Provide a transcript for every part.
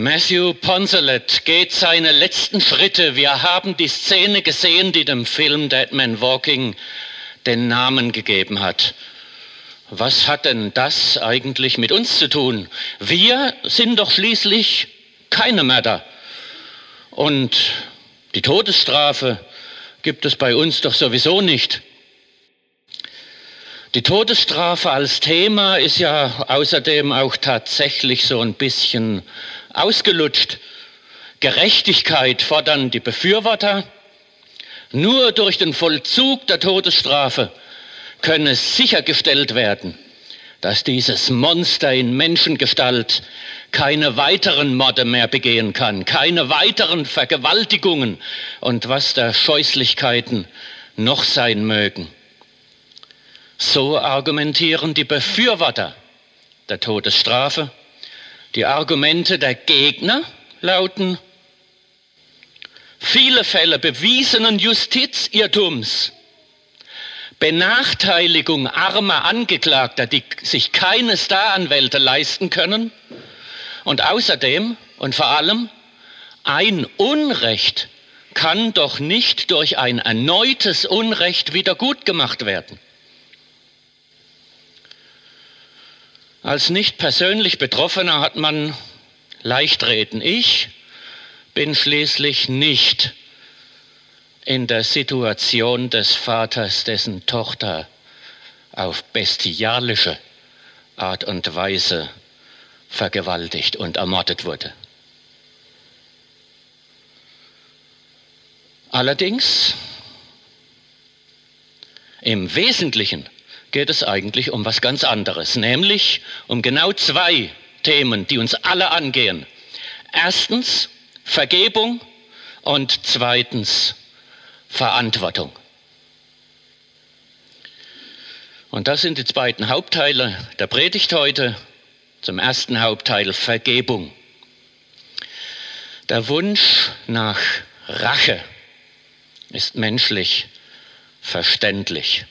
Matthew Poncelet geht seine letzten Schritte. Wir haben die Szene gesehen, die dem Film Dead Man Walking den Namen gegeben hat. Was hat denn das eigentlich mit uns zu tun? Wir sind doch schließlich keine Mörder. Und die Todesstrafe gibt es bei uns doch sowieso nicht. Die Todesstrafe als Thema ist ja außerdem auch tatsächlich so ein bisschen ausgelutscht. Gerechtigkeit fordern die Befürworter. Nur durch den Vollzug der Todesstrafe könne sichergestellt werden, dass dieses Monster in Menschengestalt keine weiteren Morde mehr begehen kann, keine weiteren Vergewaltigungen und was da Scheußlichkeiten noch sein mögen. So argumentieren die Befürworter der Todesstrafe. Die Argumente der Gegner lauten: viele Fälle bewiesenen Justizirrtums, Benachteiligung armer Angeklagter, die sich keine Staranwälte leisten können, und außerdem und vor allem, ein Unrecht kann doch nicht durch ein erneutes Unrecht wiedergutgemacht werden. Als nicht persönlich Betroffener hat man Leichtreden. Ich bin schließlich nicht in der Situation des Vaters, dessen Tochter auf bestialische Art und Weise vergewaltigt und ermordet wurde. Allerdings, im Wesentlichen geht es eigentlich um was ganz anderes, nämlich um genau zwei Themen, die uns alle angehen. Erstens Vergebung und zweitens Verantwortung. Und das sind die beiden Hauptteile der Predigt heute. Zum ersten Hauptteil Vergebung. Der Wunsch nach Rache ist menschlich verständlich.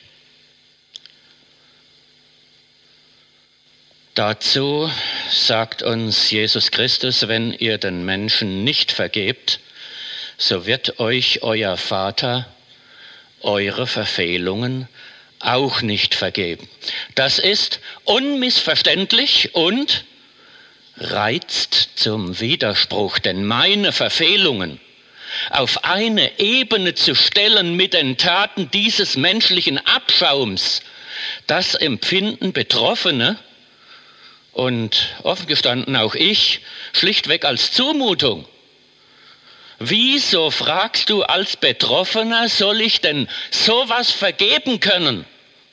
Dazu sagt uns Jesus Christus: wenn ihr den Menschen nicht vergebt, so wird euch euer Vater eure Verfehlungen auch nicht vergeben. Das ist unmissverständlich und reizt zum Widerspruch, denn meine Verfehlungen auf eine Ebene zu stellen mit den Taten dieses menschlichen Abschaums, das empfinden Betroffene und offen gestanden auch ich schlichtweg als Zumutung. Wieso, fragst du als Betroffener, soll ich denn sowas vergeben können?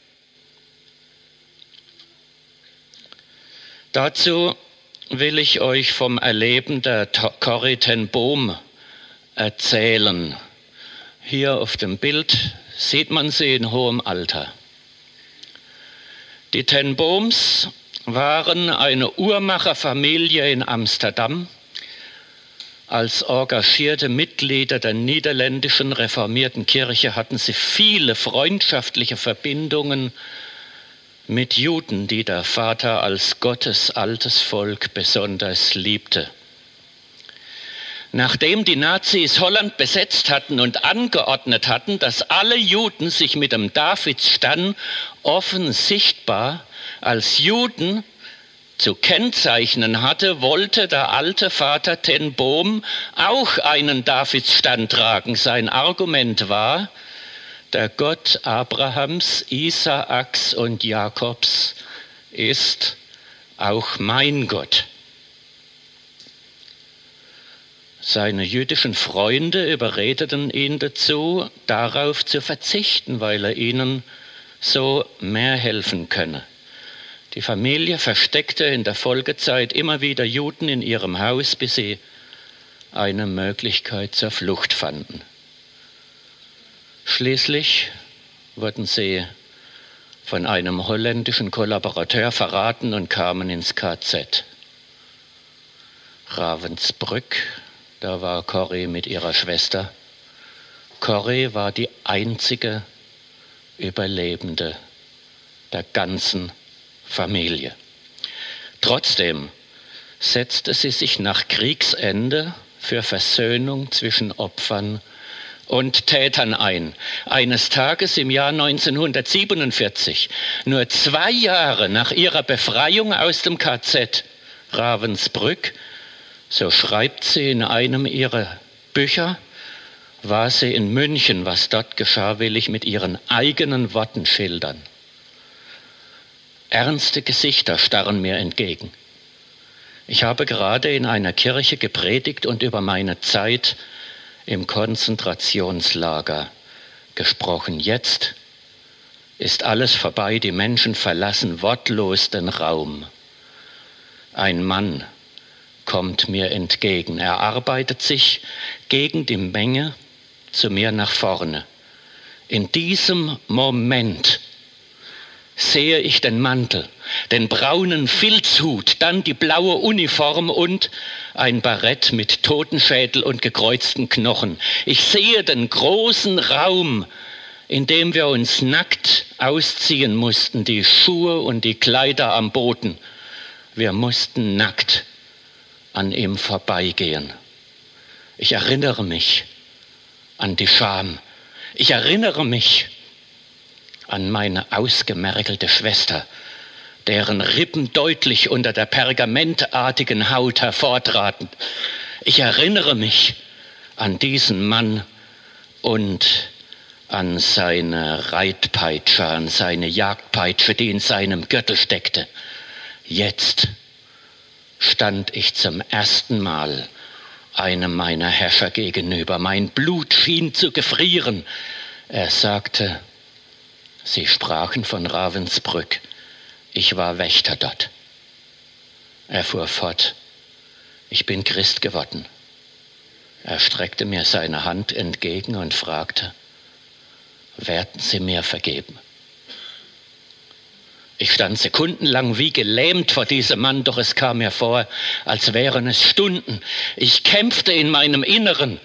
Dazu will ich euch vom Erleben der Corrie ten Boom erzählen. Hier auf dem Bild sieht man sie in hohem Alter. Die ten Booms waren eine Uhrmacherfamilie in Amsterdam. Als engagierte Mitglieder der niederländischen reformierten Kirche hatten sie viele freundschaftliche Verbindungen mit Juden, die der Vater als Gottes altes Volk besonders liebte. Nachdem die Nazis Holland besetzt hatten und angeordnet hatten, dass alle Juden sich mit dem Davidsstern offen sichtbar als Juden zu kennzeichnen hatte, wollte der alte Vater ten Boom auch einen Davidsstern tragen. Sein Argument war: der Gott Abrahams, Isaaks und Jakobs ist auch mein Gott. Seine jüdischen Freunde überredeten ihn dazu, darauf zu verzichten, weil er ihnen so mehr helfen könne. Die Familie versteckte in der Folgezeit immer wieder Juden in ihrem Haus, bis sie eine Möglichkeit zur Flucht fanden. Schließlich wurden sie von einem holländischen Kollaborateur verraten und kamen ins KZ. Ravensbrück, da war Corrie mit ihrer Schwester. Corrie war die einzige Überlebende der ganzen Familie. Trotzdem setzte sie sich nach Kriegsende für Versöhnung zwischen Opfern und Tätern ein. Eines Tages im Jahr 1947, nur 2 Jahre nach ihrer Befreiung aus dem KZ Ravensbrück, so schreibt sie in einem ihrer Bücher, war sie in München. Was dort geschah, will ich mit ihren eigenen Worten schildern. Ernste Gesichter starren mir entgegen. Ich habe gerade in einer Kirche gepredigt und über meine Zeit im Konzentrationslager gesprochen. Jetzt ist alles vorbei, die Menschen verlassen wortlos den Raum. Ein Mann kommt mir entgegen. Er arbeitet sich gegen die Menge zu mir nach vorne. In diesem Moment sehe ich den Mantel, den braunen Filzhut, dann die blaue Uniform und ein Barett mit Totenschädel und gekreuzten Knochen. Ich sehe den großen Raum, in dem wir uns nackt ausziehen mussten, die Schuhe und die Kleider am Boden. Wir mussten nackt an ihm vorbeigehen. Ich erinnere mich an die Scham. Ich erinnere mich an meine ausgemergelte Schwester, deren Rippen deutlich unter der pergamentartigen Haut hervortraten. Ich erinnere mich an diesen Mann und an seine Reitpeitsche, an seine Jagdpeitsche, die in seinem Gürtel steckte. Jetzt stand ich zum ersten Mal einem meiner Herrscher gegenüber. Mein Blut schien zu gefrieren. Er sagte: Sie sprachen von Ravensbrück. Ich war Wächter dort. Er fuhr fort: Ich bin Christ geworden. Er streckte mir seine Hand entgegen und fragte: Werden Sie mir vergeben? Ich stand sekundenlang wie gelähmt vor diesem Mann, doch es kam mir vor, als wären es Stunden. Ich kämpfte in meinem Inneren.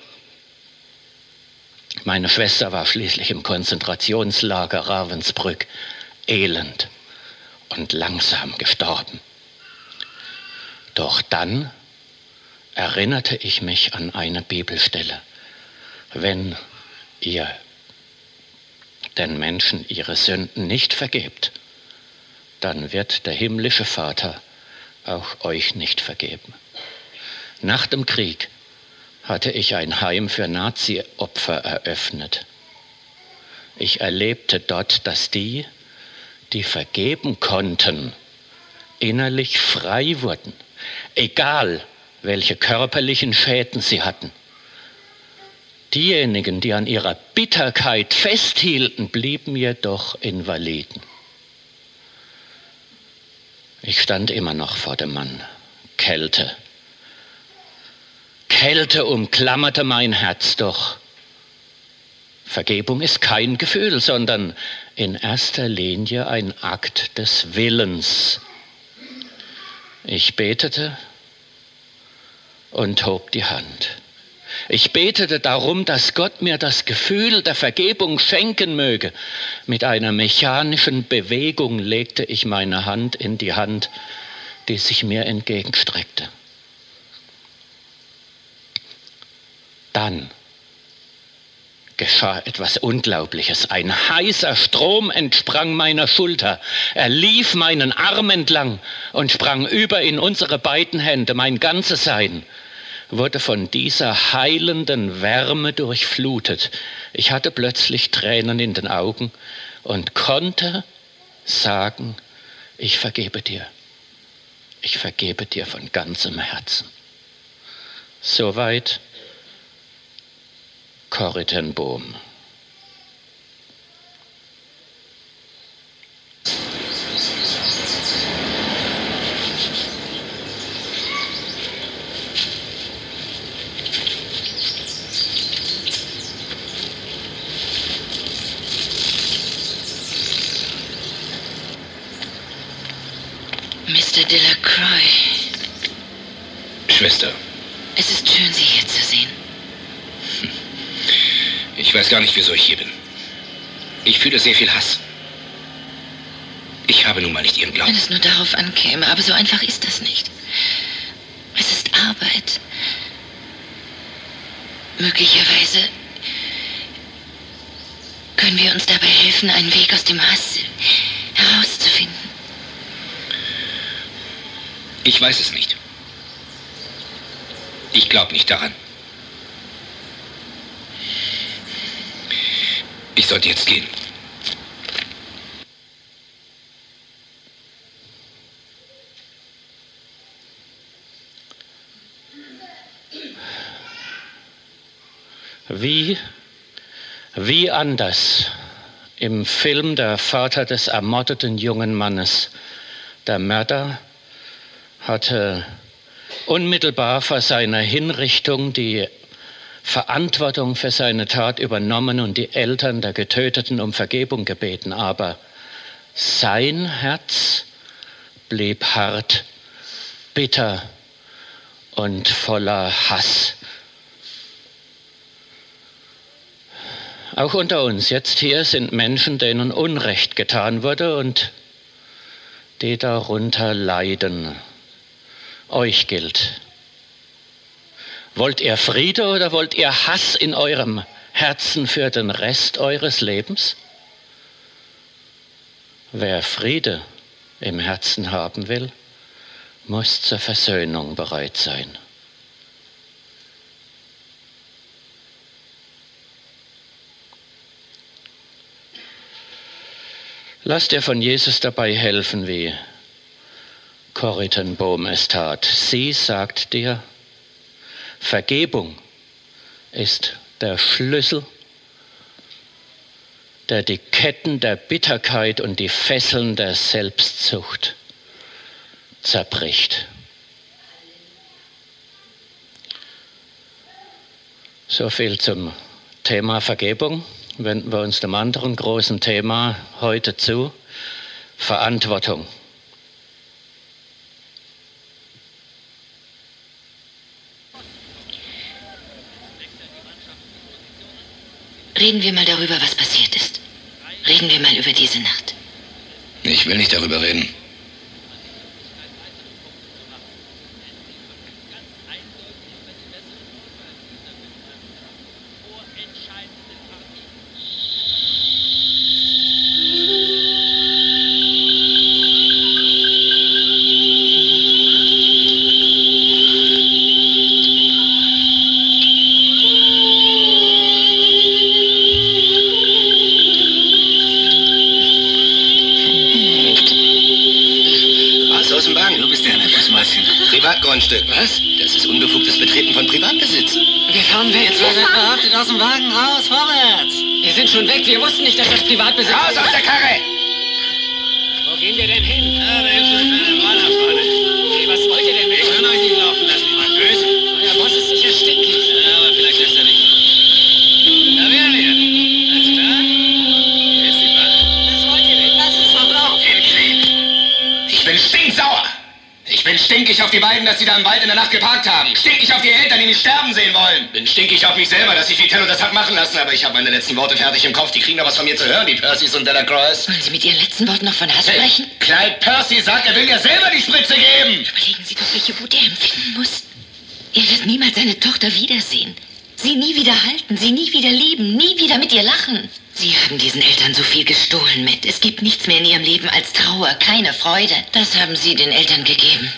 Meine Schwester war schließlich im Konzentrationslager Ravensbrück elend und langsam gestorben. Doch dann erinnerte ich mich an eine Bibelstelle: Wenn ihr den Menschen ihre Sünden nicht vergebt, dann wird der himmlische Vater auch euch nicht vergeben. Nach dem Krieg hatte ich ein Heim für Nazi-Opfer eröffnet. Ich erlebte dort, dass die vergeben konnten, innerlich frei wurden, egal welche körperlichen Schäden sie hatten. Diejenigen, die an ihrer Bitterkeit festhielten, blieben jedoch Invaliden. Ich stand immer noch vor dem Mann. Kälte umklammerte mein Herz, doch Vergebung ist kein Gefühl, sondern in erster Linie ein Akt des Willens. Ich betete und hob die Hand. Ich betete darum, dass Gott mir das Gefühl der Vergebung schenken möge. Mit einer mechanischen Bewegung legte ich meine Hand in die Hand, die sich mir entgegenstreckte. Dann geschah etwas Unglaubliches. Ein heißer Strom entsprang meiner Schulter. Er lief meinen Arm entlang und sprang über in unsere beiden Hände. Mein ganzes Sein wurde von dieser heilenden Wärme durchflutet. Ich hatte plötzlich Tränen in den Augen und konnte sagen: Ich vergebe dir. Ich vergebe dir von ganzem Herzen. Soweit Corrie ten Boom. Mr. Delacroix. Schwester. Es ist schön, Sie hier zu sehen. Ich weiß gar nicht, wieso ich hier bin. Ich fühle sehr viel Hass. Ich habe nun mal nicht Ihren Glauben. Wenn es nur darauf ankäme, aber so einfach ist das nicht. Es ist Arbeit. Möglicherweise können wir uns dabei helfen, einen Weg aus dem Hass herauszufinden. Ich weiß es nicht. Ich glaube nicht daran. Ich sollte jetzt gehen. Wie anders im Film Der Vater des ermordeten jungen Mannes. Der Mörder hatte unmittelbar vor seiner Hinrichtung die Verantwortung für seine Tat übernommen und die Eltern der Getöteten um Vergebung gebeten. Aber sein Herz blieb hart, bitter und voller Hass. Auch unter uns jetzt hier sind Menschen, denen Unrecht getan wurde und die darunter leiden. Euch gilt: Wollt ihr Friede oder wollt ihr Hass in eurem Herzen für den Rest eures Lebens? Wer Friede im Herzen haben will, muss zur Versöhnung bereit sein. Lass dir von Jesus dabei helfen, wie Corrie ten Boom es tat. Sie sagt dir, Vergebung ist der Schlüssel, der die Ketten der Bitterkeit und die Fesseln der Selbstsucht zerbricht. So viel zum Thema Vergebung. Wenden wir uns dem anderen großen Thema heute zu: Verantwortung. Reden wir mal darüber, was passiert ist. Reden wir mal über diese Nacht. Ich will nicht darüber reden. Privatgrundstück. Was? Das ist unbefugtes Betreten von Privatbesitz. Wir fahren weg. Jetzt verhaftet aus dem Wagen raus, vorwärts. Wir sind schon weg. Wir wussten nicht, dass das Privatbesitz ist. Raus aus der Karre! Wo gehen wir denn hin? Ja, da ist so eine Wanderfahne. Hey, was wollt ihr denn mit Ich uns? kann euch nicht laufen lassen, jemand böse. Euer Boss ist sicher stinkig. Ja, aber vielleicht lässt er nicht. Da wären wir. Alles klar? Hier ist die Bahn. Was wollt ihr denn? Lasst uns doch laufen. Ich bin stinksauer. Ich bin stinkig auf die beiden, dass sie da im Wald in der Nacht geparkt haben. Stinkig auf die Eltern, die nicht sterben sehen wollen. Bin stinkig auf mich selber, dass ich Vitello das hat machen lassen. Aber ich habe meine letzten Worte fertig im Kopf. Die kriegen da was von mir zu hören, die Percys und Delacroix. Wollen Sie mit Ihren letzten Worten noch von Hass sprechen? Clyde Percy sagt, er will mir selber die Spritze geben. Überlegen Sie doch, welche Wut er empfinden muss. Er wird niemals seine Tochter wiedersehen. Sie nie wieder halten, sie nie wieder lieben, nie wieder mit ihr lachen. Sie haben diesen Eltern so viel gestohlen mit. Es gibt nichts mehr in ihrem Leben als Trauer, keine Freude. Das haben Sie den Eltern gegeben.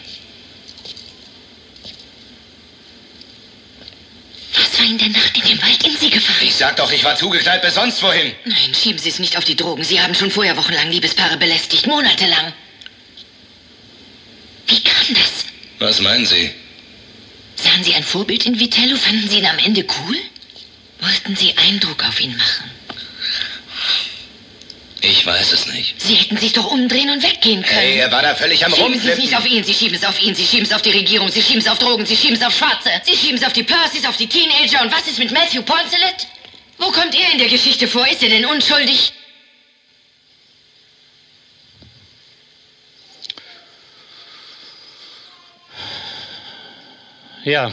Was war in der Nacht in den Wald in Sie gefahren? Ich sag doch, ich war zugeknallt bis sonst wohin. Nein, schieben Sie es nicht auf die Drogen. Sie haben schon vorher wochenlang Liebespaare belästigt, monatelang. Wie kam das? Was meinen Sie? Sahen Sie ein Vorbild in Vitello? Fanden Sie ihn am Ende cool? Wollten Sie Eindruck auf ihn machen? Ich weiß es nicht. Sie hätten sich doch umdrehen und weggehen können. Hey, er war da völlig am Schieben Sie es Rumflippen. nicht auf ihn, Sie schieben es auf ihn, Sie schieben es auf die Regierung, Sie schieben es auf Drogen, Sie schieben es auf Schwarze, Sie schieben es auf die Percys, auf die Teenager. Und was ist mit Matthew Poncelet? Wo kommt er in der Geschichte vor? Ist er denn unschuldig? Ja,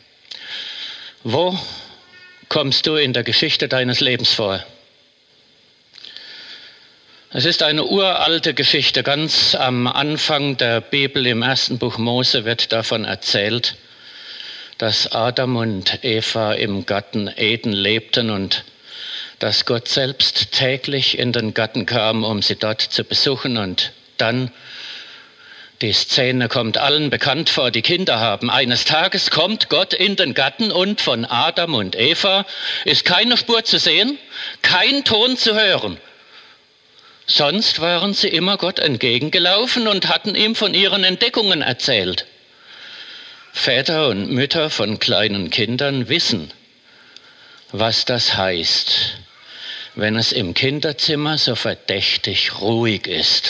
wo kommst du in der Geschichte deines Lebens vor? Es ist eine uralte Geschichte. Ganz am Anfang der Bibel, im ersten Buch Mose, wird davon erzählt, dass Adam und Eva im Garten Eden lebten und dass Gott selbst täglich in den Garten kam, um sie dort zu besuchen. Und dann, die Szene kommt allen bekannt vor, die Kinder haben. Eines Tages kommt Gott in den Garten und von Adam und Eva ist keine Spur zu sehen, kein Ton zu hören. Sonst waren sie immer Gott entgegengelaufen und hatten ihm von ihren Entdeckungen erzählt. Väter und Mütter von kleinen Kindern wissen, was das heißt, wenn es im Kinderzimmer so verdächtig ruhig ist.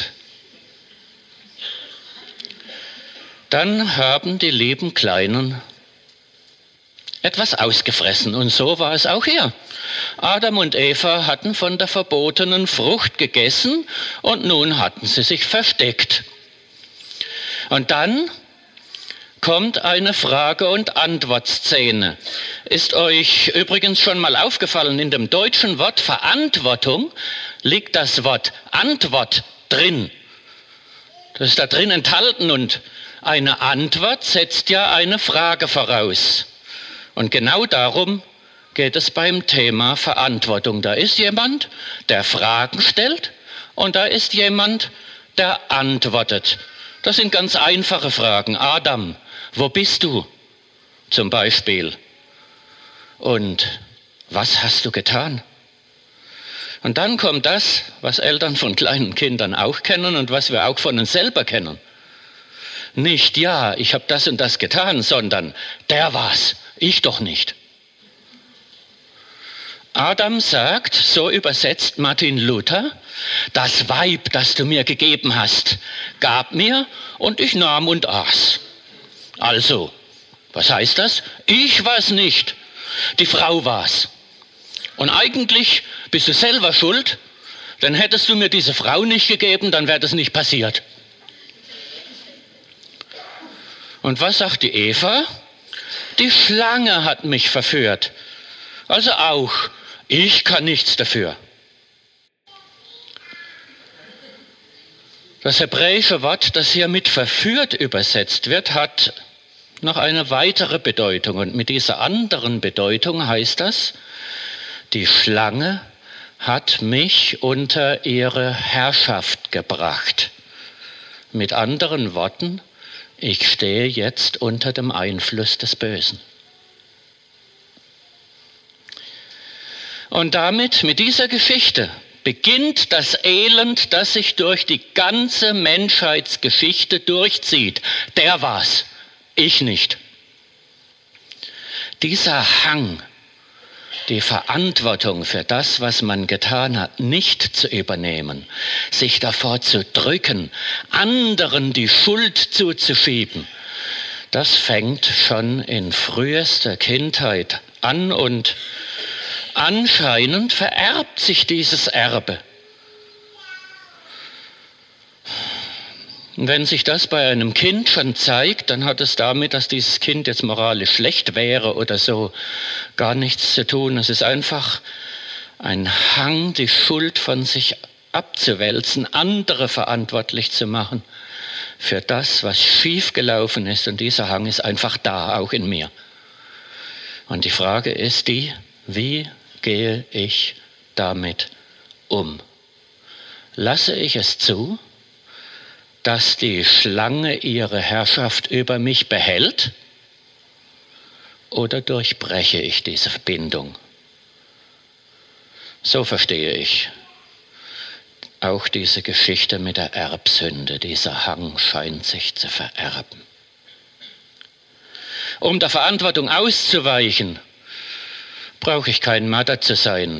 Dann haben die lieben Kleinen etwas ausgefressen. Und so war es auch hier. Adam und Eva hatten von der verbotenen Frucht gegessen und nun hatten sie sich versteckt. Und dann kommt eine Frage- und Antwortszene. Ist euch übrigens schon mal aufgefallen, in dem deutschen Wort Verantwortung liegt das Wort Antwort drin. Das ist da drin enthalten und eine Antwort setzt ja eine Frage voraus. Und genau darum geht es beim Thema Verantwortung. Da ist jemand, der Fragen stellt und da ist jemand, der antwortet. Das sind ganz einfache Fragen. Adam, wo bist du? Zum Beispiel. Und was hast du getan? Und dann kommt das, was Eltern von kleinen Kindern auch kennen und was wir auch von uns selber kennen. Nicht, ja, ich habe das und das getan, sondern der war's, ich doch nicht. Adam sagt, so übersetzt Martin Luther, das Weib, das du mir gegeben hast, gab mir und ich nahm und aß. Also, was heißt das? Ich war's nicht, die Frau war's. Und eigentlich bist du selber schuld, denn hättest du mir diese Frau nicht gegeben, dann wäre das nicht passiert. Und was sagt die Eva? Die Schlange hat mich verführt. Also auch, ich kann nichts dafür. Das hebräische Wort, das hier mit verführt übersetzt wird, hat noch eine weitere Bedeutung. Und mit dieser anderen Bedeutung heißt das, die Schlange hat mich unter ihre Herrschaft gebracht. Mit anderen Worten, ich stehe jetzt unter dem Einfluss des Bösen. Und damit, mit dieser Geschichte, beginnt das Elend, das sich durch die ganze Menschheitsgeschichte durchzieht. Der war's, ich nicht. Dieser Hang, die Verantwortung für das, was man getan hat, nicht zu übernehmen, sich davor zu drücken, anderen die Schuld zuzuschieben, das fängt schon in frühester Kindheit an und anscheinend vererbt sich dieses Erbe. Und wenn sich das bei einem Kind schon zeigt, dann hat es damit, dass dieses Kind jetzt moralisch schlecht wäre oder so, gar nichts zu tun. Es ist einfach ein Hang, die Schuld von sich abzuwälzen, andere verantwortlich zu machen für das, was schiefgelaufen ist. Und dieser Hang ist einfach da, auch in mir. Und die Frage ist die, wie gehe ich damit um? Lasse ich es zu, dass die Schlange ihre Herrschaft über mich behält, oder durchbreche ich diese Verbindung? So verstehe ich auch diese Geschichte mit der Erbsünde. Dieser Hang scheint sich zu vererben. Um der Verantwortung auszuweichen, brauche ich kein Marder zu sein.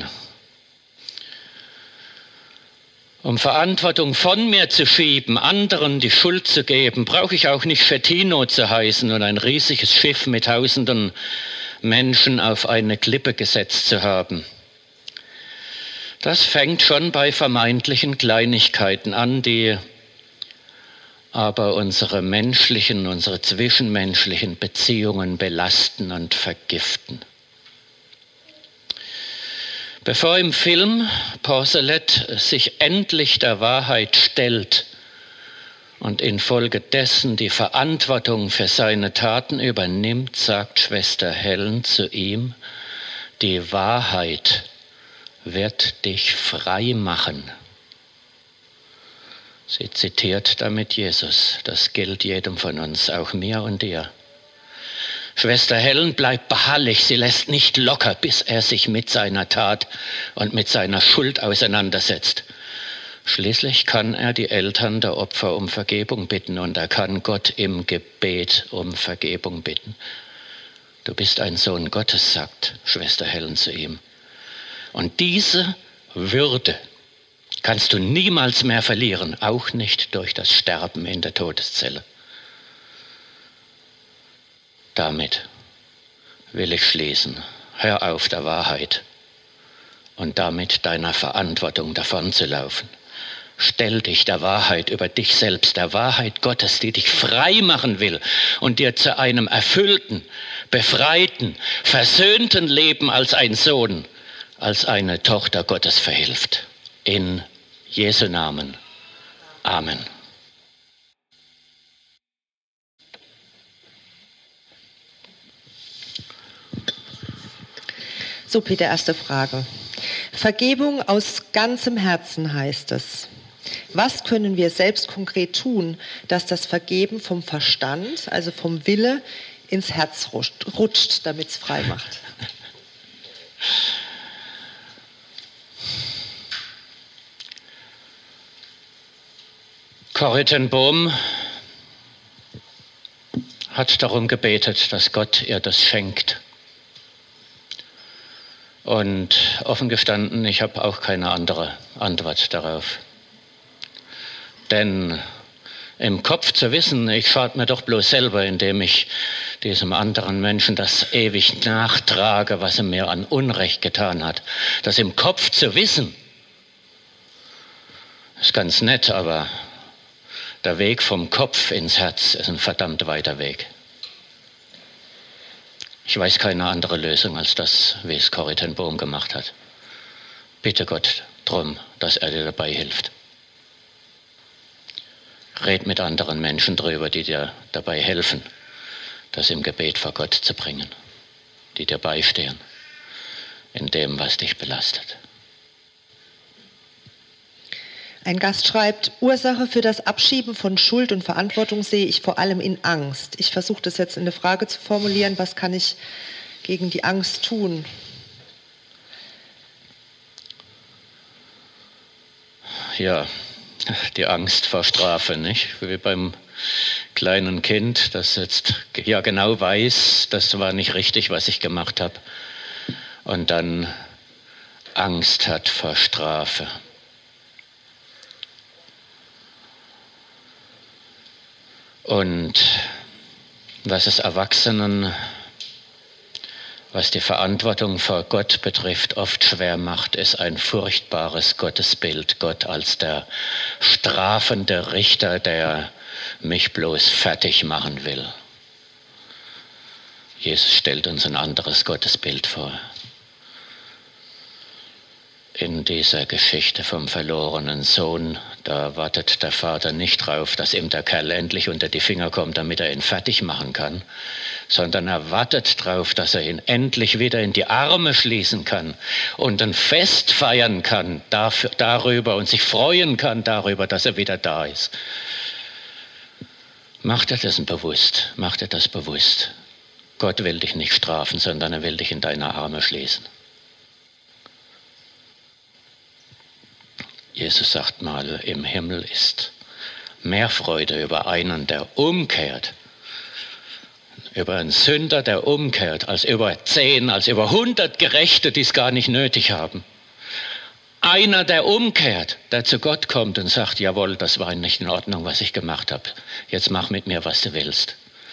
Um Verantwortung von mir zu schieben, anderen die Schuld zu geben, brauche ich auch nicht Schettino zu heißen und ein riesiges Schiff mit tausenden Menschen auf eine Klippe gesetzt zu haben. Das fängt schon bei vermeintlichen Kleinigkeiten an, die aber unsere zwischenmenschlichen Beziehungen belasten und vergiften. Bevor im Film Porcelet sich endlich der Wahrheit stellt und infolgedessen die Verantwortung für seine Taten übernimmt, sagt Schwester Helen zu ihm: Die Wahrheit wird dich frei machen. Sie zitiert damit Jesus. Das gilt jedem von uns, auch mir und dir. Schwester Helen bleibt beharrlich, sie lässt nicht locker, bis er sich mit seiner Tat und mit seiner Schuld auseinandersetzt. Schließlich kann er die Eltern der Opfer um Vergebung bitten und er kann Gott im Gebet um Vergebung bitten. Du bist ein Sohn Gottes, sagt Schwester Helen zu ihm. Und diese Würde kannst du niemals mehr verlieren, auch nicht durch das Sterben in der Todeszelle. Damit will ich schließen. Hör auf der Wahrheit und damit deiner Verantwortung davonzulaufen. Stell dich der Wahrheit über dich selbst, der Wahrheit Gottes, die dich frei machen will und dir zu einem erfüllten, befreiten, versöhnten Leben als ein Sohn, als eine Tochter Gottes verhilft. In Jesu Namen. Amen. So, Peter, erste Frage. Vergebung aus ganzem Herzen heißt es. Was können wir selbst konkret tun, dass das Vergeben vom Verstand, also vom Wille, ins Herz rutscht, damit es frei macht? Corrie ten Boom hat darum gebetet, dass Gott ihr das schenkt. Und offen gestanden, ich habe auch keine andere Antwort darauf. Denn im Kopf zu wissen, ich schade mir doch bloß selber, indem ich diesem anderen Menschen das ewig nachtrage, was er mir an Unrecht getan hat. Das im Kopf zu wissen, ist ganz nett, aber der Weg vom Kopf ins Herz ist ein verdammt weiter Weg. Ich weiß keine andere Lösung als das, wie es Corrie ten Boom gemacht hat. Bitte Gott drum, dass er dir dabei hilft. Red mit anderen Menschen drüber, die dir dabei helfen, das im Gebet vor Gott zu bringen, die dir beistehen in dem, was dich belastet. Ein Gast schreibt, Ursache für das Abschieben von Schuld und Verantwortung sehe ich vor allem in Angst. Ich versuche das jetzt in eine Frage zu formulieren, was kann ich gegen die Angst tun? Ja, die Angst vor Strafe, nicht? Wie beim kleinen Kind, das jetzt ja genau weiß, das war nicht richtig, was ich gemacht habe. Und dann Angst hat vor Strafe. Und was es Erwachsenen, was die Verantwortung vor Gott betrifft, oft schwer macht, ist ein furchtbares Gottesbild. Gott als der strafende Richter, der mich bloß fertig machen will. Jesus stellt uns ein anderes Gottesbild vor. In dieser Geschichte vom verlorenen Sohn, da wartet der Vater nicht drauf, dass ihm der Kerl endlich unter die Finger kommt, damit er ihn fertig machen kann, sondern er wartet drauf, dass er ihn endlich wieder in die Arme schließen kann und ein Fest feiern kann darüber und sich freuen kann darüber, dass er wieder da ist. Mach dir das bewusst, mach dir das bewusst. Gott will dich nicht strafen, sondern er will dich in deine Arme schließen. Jesus sagt mal, im Himmel ist mehr Freude über einen, der umkehrt, über einen Sünder, der umkehrt, als über 10, als über 100 Gerechte, die es gar nicht nötig haben. Einer, der umkehrt, der zu Gott kommt und sagt, jawohl, das war nicht in Ordnung, was ich gemacht habe. Jetzt mach mit mir, was du willst.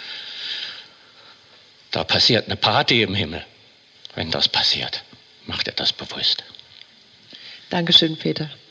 Da passiert eine Party im Himmel, wenn das passiert. Mach dir das bewusst. Dankeschön, Peter.